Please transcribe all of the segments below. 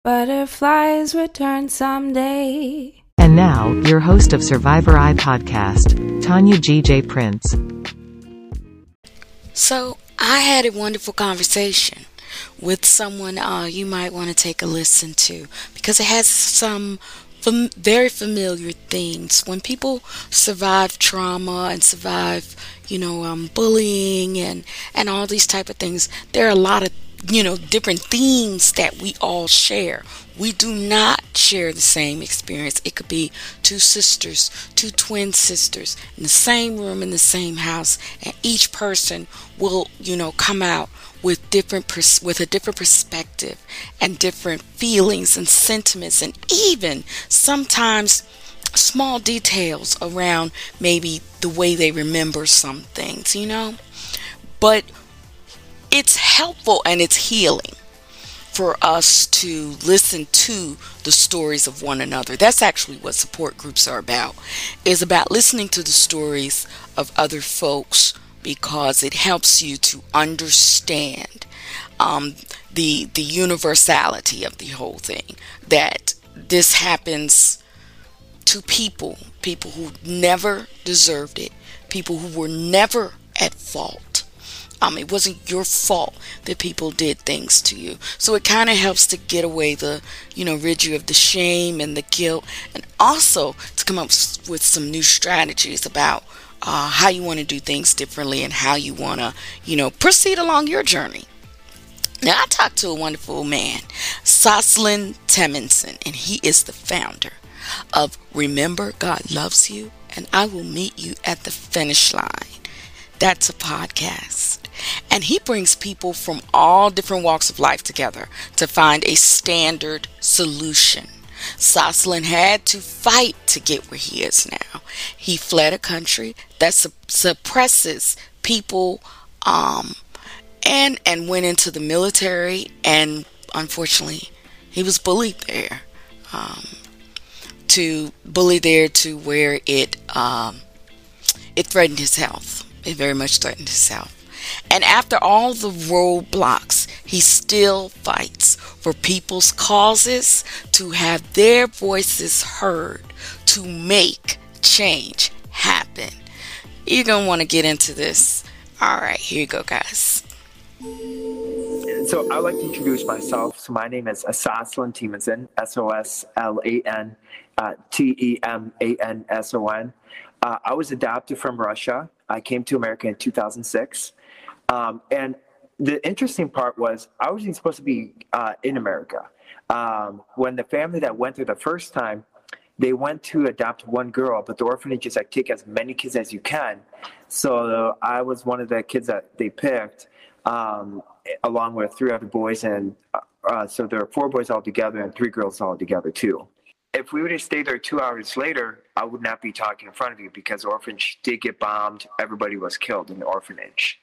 Butterflies return someday. And now, your host of Survivor Eye Podcast, Tanya G.J. Prince. So, I had a wonderful conversation with someone you might want to take a listen to because it has some very familiar themes. When people survive trauma and survive, bullying and all these type of things, there are a lot of different themes that we all share. We do not share the same experience. It could be two sisters, two twin sisters in the same room in the same house, and each person will, come out with with a different perspective and different feelings and sentiments, and even sometimes small details around maybe the way they remember some things, But it's helpful and it's healing for us to listen to the stories of one another. That's actually what support groups are about. It's about listening to the stories of other folks because it helps you to understand the universality of the whole thing. That this happens to people who never deserved it, people who were never at fault. It wasn't your fault that people did things to you. So it kind of helps to get away the, rid you of the shame and the guilt, and also to come up with some new strategies about how you want to do things differently and how you want to, proceed along your journey. Now, I talked to a wonderful man, Soslan Temenson, and he is the founder of Remember God Loves You, and I Will Meet You at the Finish Line. That's a podcast. And he brings people from all different walks of life together to find a standard solution. Soslan had to fight to get where he is now. He fled a country that suppresses people and went into the military, and unfortunately he was bullied there. To where it threatened his health. It very much threatened his health. And after all the roadblocks, he still fights for people's causes to have their voices heard, to make change happen. You're going to want to get into this. All right, here you go, guys. So I'd like to introduce myself. So my name is Soslan Temenson, Soslan Temanson. I was adopted from Russia. I came to America in 2006. And the interesting part was I wasn't supposed to be in America. When the family that went there the first time, they went to adopt one girl, but the orphanage is like, take as many kids as you can. So I was one of the kids that they picked, along with 3 other boys. And so there are 4 boys all together and 3 girls all together too. If we would have stayed there 2 hours later, I would not be talking in front of you because the orphanage did get bombed. Everybody was killed in the orphanage.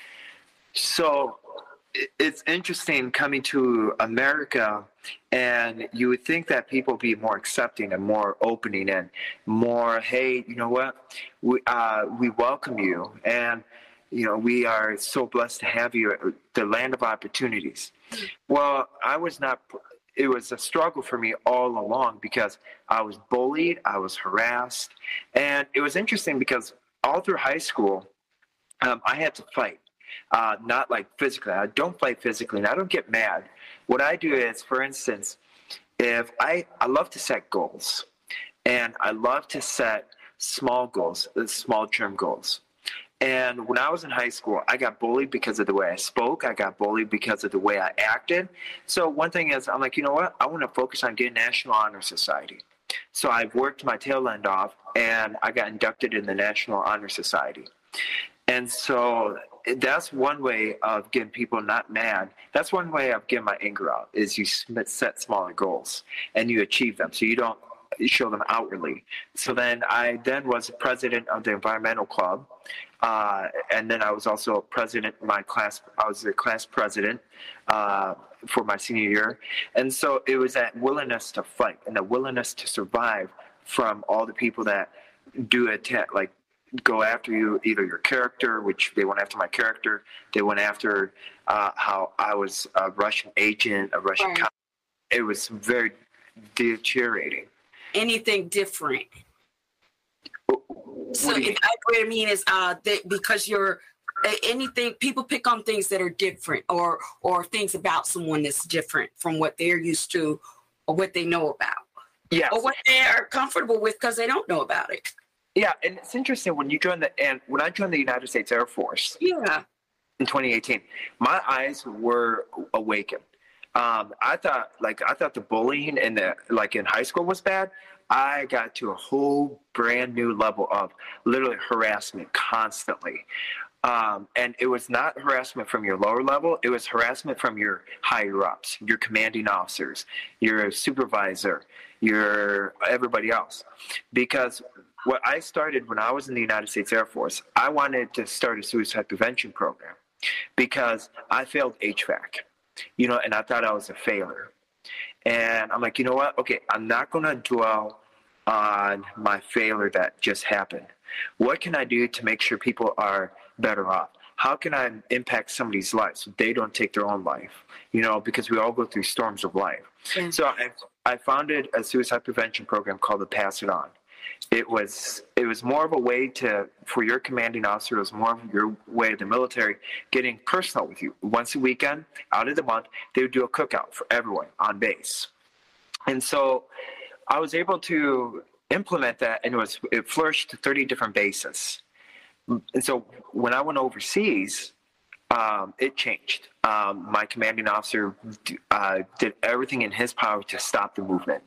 So it's interesting coming to America, and you would think that people would be more accepting and more opening and more, hey, you know what, we welcome you, and we are so blessed to have you, the land of opportunities. Well, it was a struggle for me all along because I was bullied, I was harassed, and it was interesting because all through high school, I had to fight. Not like physically. I don't fight physically, and I don't get mad. What I do is, for instance, if I love to set goals, and I love to set small goals, small term goals. And when I was in high school, I got bullied because of the way I spoke. I got bullied because of the way I acted. So one thing is, I'm like, you know what? I want to focus on getting National Honor Society. So I worked my tail end off, and I got inducted in the National Honor Society. And so that's one way of getting people not mad. That's one way of getting my anger out, is you set smaller goals and you achieve them. So you don't show them outwardly. So then I was president of the environmental club. And then I was also president of my class. I was the class president for my senior year. And so it was that willingness to fight and the willingness to survive from all the people that do attack, like go after you, either your character, which they went after my character. They went after how I was a Russian agent, a Russian cop. it was very deteriorating. Anything different? So What do you mean? what I mean is because you're anything, people pick on things that are different or things about someone that's different from what they're used to or what they know about. Yes. Or what they are comfortable with because they don't know about it. Yeah, and it's interesting when I joined the United States Air Force Yeah. in 2018, my eyes were awakened. I thought the bullying in high school was bad. I got to a whole brand new level of literally harassment constantly. And it was not harassment from your lower level. It was harassment from your higher ups, your commanding officers, your supervisor, your everybody else. Because what I started when I was in the United States Air Force, I wanted to start a suicide prevention program because I failed HVAC, and I thought I was a failure. And I'm like, you know what? Okay, I'm not going to dwell on my failure that just happened. What can I do to make sure people are better off? How can I impact somebody's life so they don't take their own life? Because we all go through storms of life. Yeah. So I founded a suicide prevention program called the Pass It On. It was more of a way for your commanding officer, it was more of your way of the military getting personal with you. Once a weekend, out of the month, they would do a cookout for everyone on base. And so I was able to implement that, and it flourished to 30 different bases. And so when I went overseas, it changed. My commanding officer did everything in his power to stop the movement.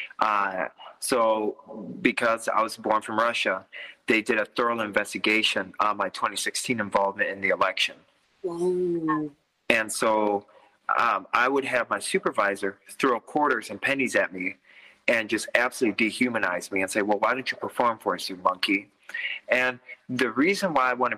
So because I was born from Russia, they did a thorough investigation on my 2016 involvement in the election. Whoa. And so I would have my supervisor throw quarters and pennies at me and just absolutely dehumanize me and say, well, why don't you perform for us, you monkey? And the only reason why I want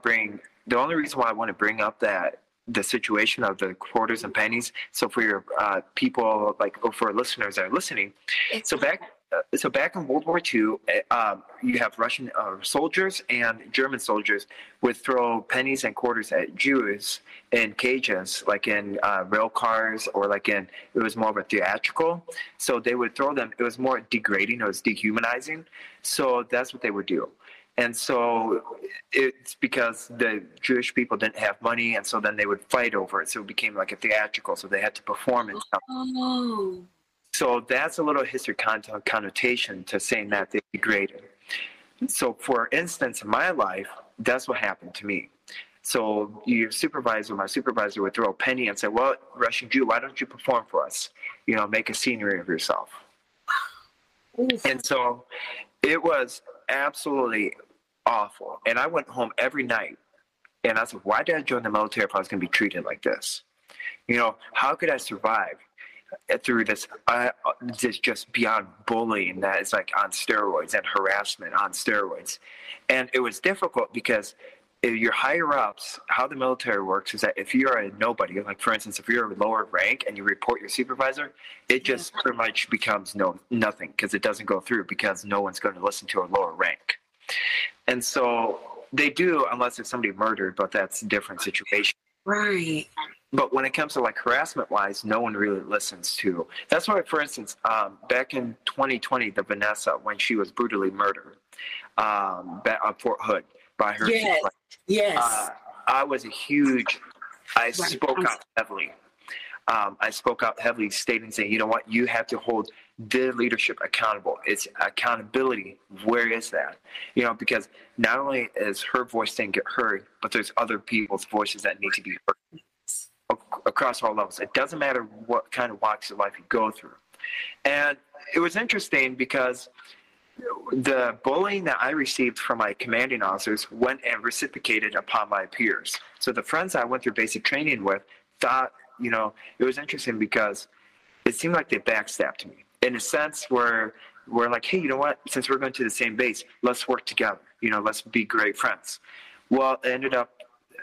to bring up the situation of the quarters and pennies, so for your people, or for listeners that are listening, so back in World War II, you have Russian soldiers and German soldiers would throw pennies and quarters at Jews in cages, like in rail cars, or it was more of a theatrical. So they would throw them. It was more degrading. It was dehumanizing. So that's what they would do. And so it's because the Jewish people didn't have money, and so then they would fight over it. So it became like a theatrical. So they had to perform and stuff. Oh. So that's a little history connotation to saying that they degraded. So for instance, in my life, that's what happened to me. So my supervisor would throw a penny and say, well, Russian Jew, why don't you perform for us? Make a scenery of yourself. And so it was absolutely awful. And I went home every night and I said, why did I join the military if I was going to be treated like this? How could I survive through this just beyond bullying that is like on steroids and harassment on steroids? And it was difficult because your higher ups, how the military works is that if you're a nobody, like for instance, if you're a lower rank and you report your supervisor, it just pretty much becomes nothing because it doesn't go through because no one's going to listen to a lower rank. And so they do, unless it's somebody murdered, but that's a different situation. Right. But when it comes to harassment-wise, no one really listens to. That's why, for instance, back in 2020, the Vanessa, when she was brutally murdered back on Fort Hood by her. Yes. I was I spoke out heavily. I spoke out heavily, stating, saying, you know what, you have to hold the leadership accountable. It's accountability. Where is that? Because not only is her voice didn't get heard, but there's other people's voices that need to be heard across all levels. It doesn't matter what kind of walks of life you go through. And it was interesting because the bullying that I received from my commanding officers went and reciprocated upon my peers. So the friends I went through basic training with thought, it was interesting because it seemed like they backstabbed me in a sense where we're like, hey, you know what? Since we're going to the same base, let's work together. Let's be great friends. Well, it ended up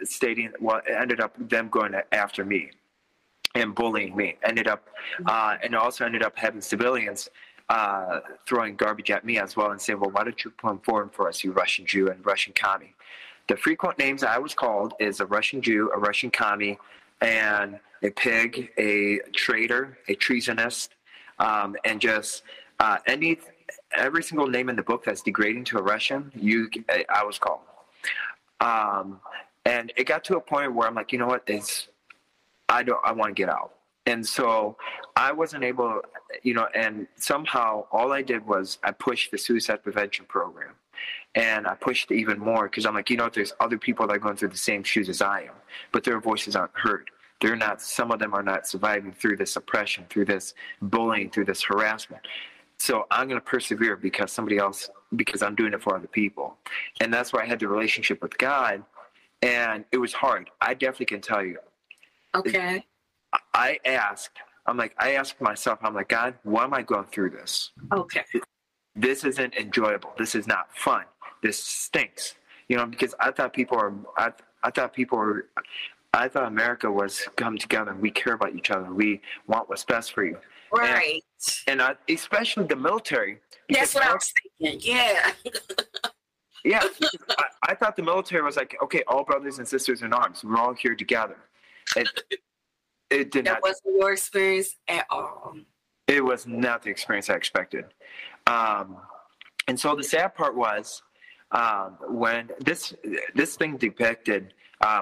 them going after me and bullying me. And it also ended up having civilians throwing garbage at me as well and saying, well, why don't you come forward for us, you Russian Jew and Russian commie? The frequent names I was called is a Russian Jew, a Russian commie, and a pig, a traitor, a treasonist, and just every single name in the book that's degrading to a Russian, I was called. And it got to a point where I'm like, you know what, I want to get out. And so I wasn't able, and somehow all I did was I pushed the suicide prevention program. And I pushed even more because I'm like, there's other people that are going through the same shoes as I am, but their voices aren't heard. Some of them are not surviving through this oppression, through this bullying, through this harassment. So I'm going to persevere because I'm doing it for other people. And that's why I had the relationship with God. And it was hard. I definitely can tell you. Okay. I asked myself, I'm like, God, why am I going through this? Okay. This isn't enjoyable. This is not fun. This stinks. Because I thought America was come together and we care about each other. We want what's best for you. Right. And especially the military. That's what I was thinking. Yeah. Yeah. I thought the military was like, okay, all brothers and sisters in arms. We're all here together. It did not. That wasn't your experience at all. It was not the experience I expected. And so the sad part was when this thing depicted, I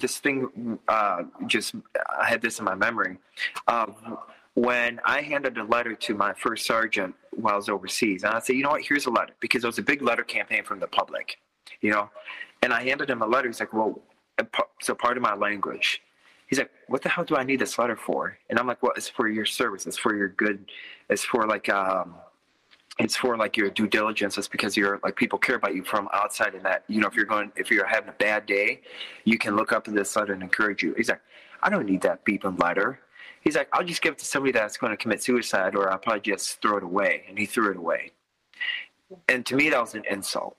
had this in my memory, when I handed a letter to my first sergeant while I was overseas. And I said, you know what, here's a letter, because it was a big letter campaign from the public, and I handed him a letter. He's like, well, so pardon my language. He's like, what the hell do I need this letter for? And I'm like, well, it's for your service. It's for your good. It's for your due diligence. It's because you're like, people care about you from outside, and that, if you're having a bad day, you can look up in this letter and encourage you. He's like, I don't need that beeping letter. He's like, I'll just give it to somebody that's going to commit suicide, or I'll probably just throw it away. And he threw it away. And to me, that was an insult.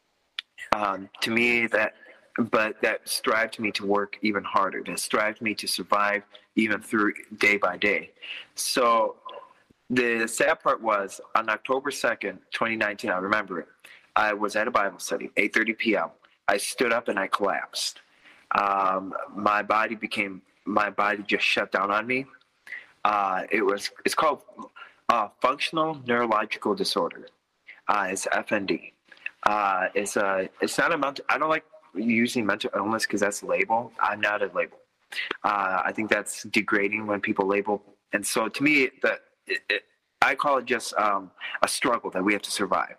But that strived me to work even harder. That strived me to survive even through day by day. So the sad part was on October 2nd, 2019, I remember it. I was at a Bible study, 8:30 p.m. I stood up and I collapsed. My body just shut down on me. It's called functional neurological disorder. It's FND. It's not a mental. I don't like using mental illness because that's a label. I'm not a label. I think that's degrading when people label. And so to me, I call it just a struggle that we have to survive,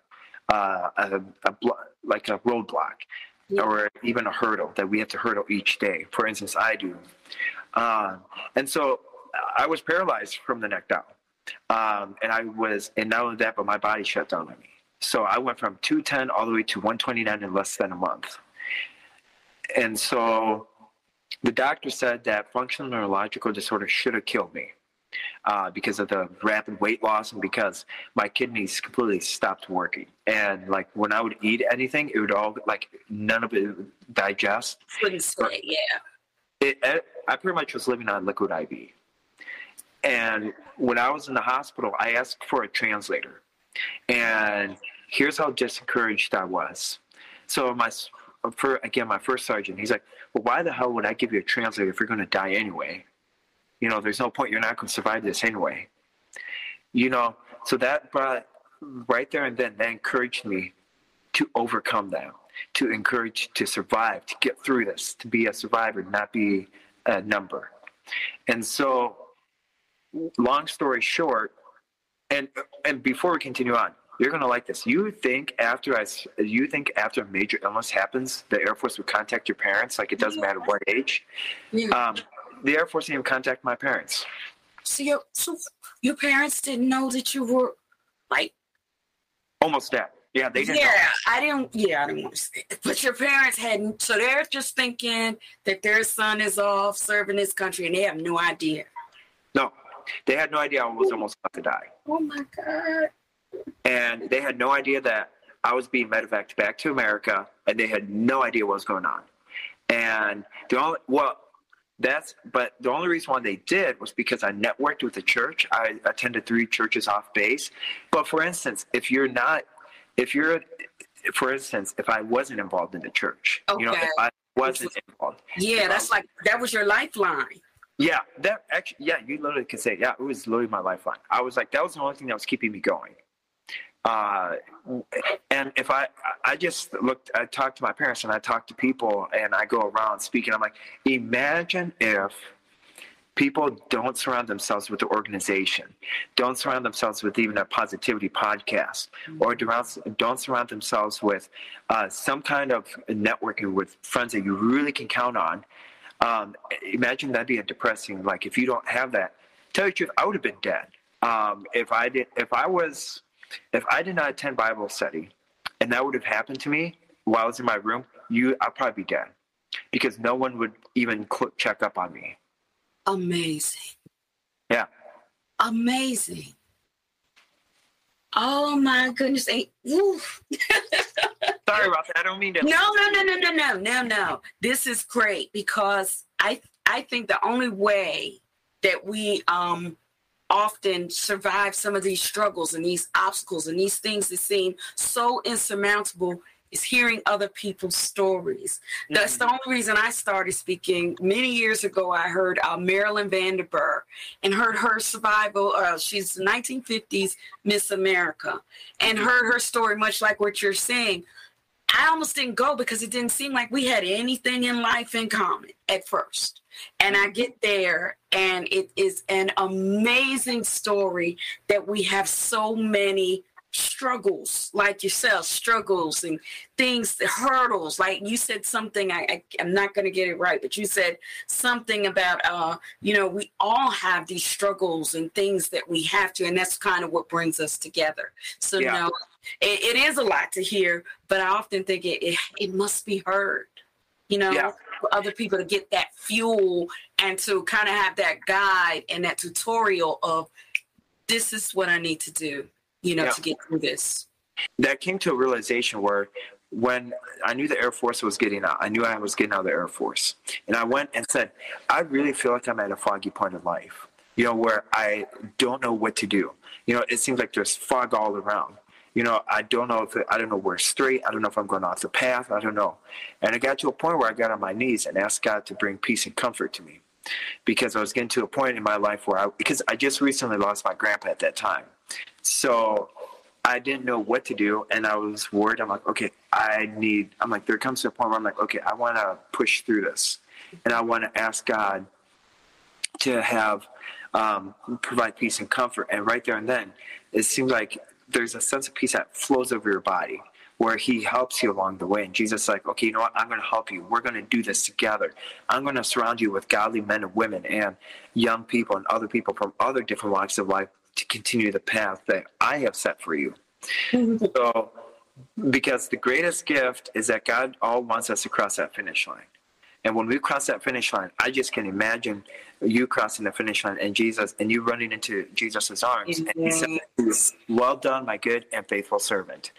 like a roadblock, or even a hurdle that we have to hurdle each day. For instance, I do. And so I was paralyzed from the neck down. And not only that, but my body shut down on me. So I went from 210 all the way to 129 in less than a month. And so the doctor said that functional neurological disorder should have killed me because of the rapid weight loss and because my kidneys completely stopped working. And like when I would eat anything, it would all none of it would digest. Couldn't stay, yeah. I pretty much was living on liquid IV. And when I was in the hospital, I asked for a translator. And here's how discouraged I was. So my first sergeant, he's like, well, why the hell would I give you a translator if you're going to die anyway? There's no point. You're not going to survive this anyway. So that brought right there and then, that encouraged me to overcome that, to survive, to get through this, to be a survivor, not be a number. And so, long story short, and before we continue on, you're going to like this. You think after a major illness happens, the Air Force would contact your parents? Like, it doesn't matter what age. Yeah. The Air Force didn't even contact my parents. So your parents didn't know that you were like almost dead. Yeah, they didn't. I didn't want to say it. But your parents hadn't. So they're just thinking that their son is off serving this country, and they have no idea. No, they had no idea I was almost about to die. Oh my God. And they had no idea that I was being medevaced back to America, and they had no idea what was going on. And the only reason why they did was because I networked with the church. I attended 3 churches off base. But for instance, if I wasn't involved in the church, okay. if I wasn't involved. Yeah, that was your lifeline. Yeah, that actually, yeah, you literally could say, yeah, it was literally my lifeline. I was like, that was the only thing that was keeping me going. Uh, and if I just looked, I talked to my parents and I talked to people and I go around speaking. I'm like, imagine if people don't surround themselves with the organization, don't surround themselves with even a positivity podcast, or don't surround themselves with some kind of networking with friends that you really can count on. Imagine that'd be a depressing. Like if you don't have that, tell you the truth, I would have been dead. If I did not attend Bible study, and that would have happened to me while I was in my room, I'd probably be dead, because no one would even check up on me. Amazing. Yeah. Amazing. Oh my goodness. Sorry about that. I don't mean to. No. This is great, because I think the only way that we often survive some of these struggles and these obstacles and these things that seem so insurmountable is hearing other people's stories. Mm-hmm. That's the only reason I started speaking. Many years ago, I heard Marilyn Vanderburg and heard her survival. She's 1950s Miss America, and heard her story, much like what you're saying. I almost didn't go because it didn't seem like we had anything in life in common at first. And I get there, and it is an amazing story that we have so many struggles, like yourself, struggles and things, hurdles. Like you said something, I'm not going to get it right, but you said something about, we all have these struggles and things that we have to, and that's kind of what brings us together. So, yeah. It is a lot to hear, but I often think it must be heard, for other people to get that fuel and to kind of have that guide and that tutorial of this is what I need to do, to get through this. That came to a realization where when I knew the Air Force was getting out, I knew I was getting out of the Air Force. And I went and said, I really feel like I'm at a foggy point in life, where I don't know what to do. It seems like there's fog all around. I don't know where it's straight. I don't know if I'm going off the path. I don't know. And I got to a point where I got on my knees and asked God to bring peace and comfort to me, because I was getting to a point in my life because I just recently lost my grandpa at that time. So I didn't know what to do, and I was worried. I'm like, okay, there comes to a point where I'm like, okay, I want to push through this, and I want to ask God to have provide peace and comfort. And right there and then, it seems like there's a sense of peace that flows over your body, where he helps you along the way. And Jesus is like, okay, you know what? I'm going to help you. We're going to do this together. I'm going to surround you with godly men and women and young people and other people from other different walks of life to continue the path that I have set for you. So, because the greatest gift is that God all wants us to cross that finish line. And when we cross that finish line, I just can imagine you crossing the finish line and Jesus, and you running into Jesus' arms. And he says, well done, my good and faithful servant.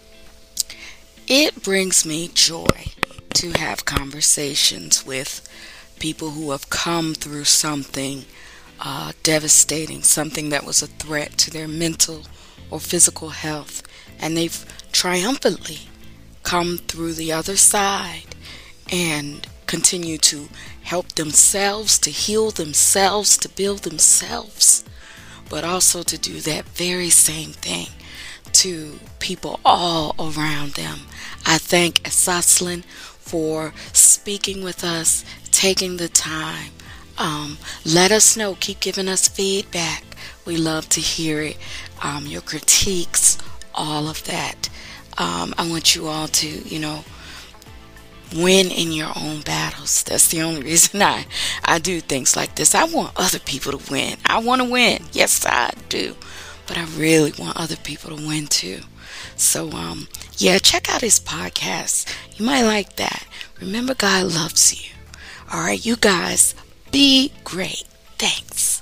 It brings me joy to have conversations with people who have come through something devastating, something that was a threat to their mental or physical health, and they've triumphantly come through the other side and continue to help themselves, to heal themselves, to build themselves, but also to do that very same thing to people all around them. I thank Esaselin for speaking with us, taking the time. Let us know. Keep giving us feedback. We love to hear it. Your critiques, all of that. I want you all to, win in your own battles. That's the only reason I do things like this. I want other people to win. I want to win. Yes, I do. But I really want other people to win too. So, check out his podcast. You might like that. Remember, God loves you. All right, you guys, be great. Thanks.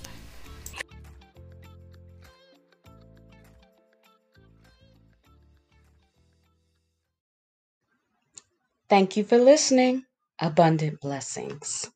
Thank you for listening. Abundant blessings.